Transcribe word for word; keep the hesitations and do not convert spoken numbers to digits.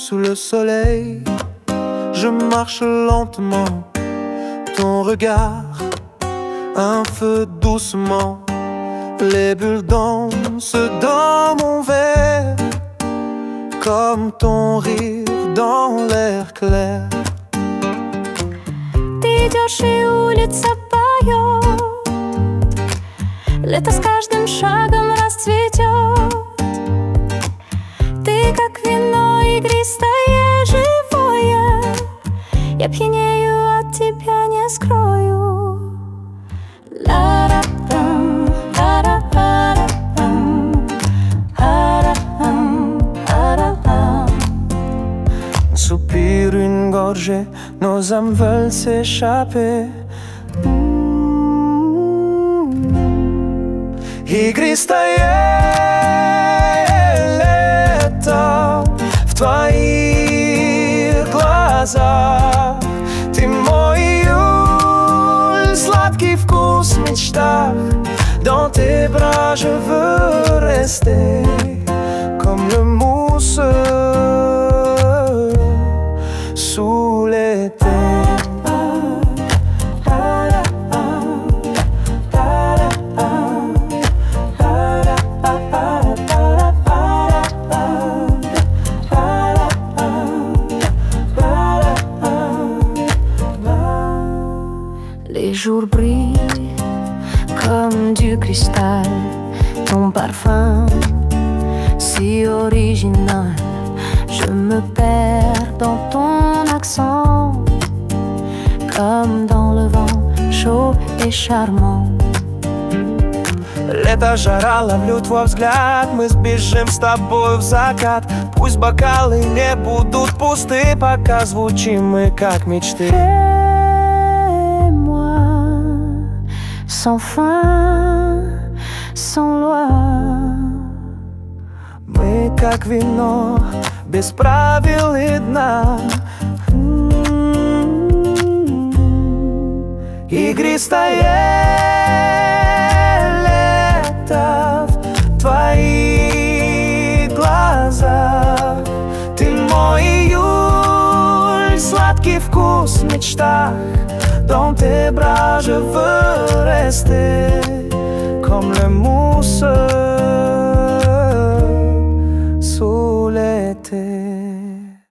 sous le soleil. Je marche lentement, ton regard, un feu doucement. Les bulles dansent dans mon verre, comme ton rire dans l'air clair. Ты идешь, и улица поет, лето с каждым шагом расцветет. Ты как вино игристое, живое, я пьянею от тебя, не скрою. Ла-ра-пам, ла-ра-ра-пам, ара-пам, ара-пам. Un soupir, une gorgée, nos âmes veulent s'échapper. Игристое лето в твоих глазах. Ты мой июль, сладкий вкус в мечтах. Dans tes bras je veux rester comme le mousse sous l'été. Les jours brillent comme du cristal, ton parfum si original. Je me perds dans ton accent, comme dans le vent chaud et charmant. Лето, жара, ловлю твой взгляд. Мы сбежим с тобой в закат. Пусть бокалы не будут пусты, пока звучим мы как мечты. Sans fin, sans loi. Мы как вино, без правил и дна. Игристое лето в твоих глазах. Ты мой июль, сладкий вкус в мечтах. Dans tes bras je veux rester comme le mousse sous l'été.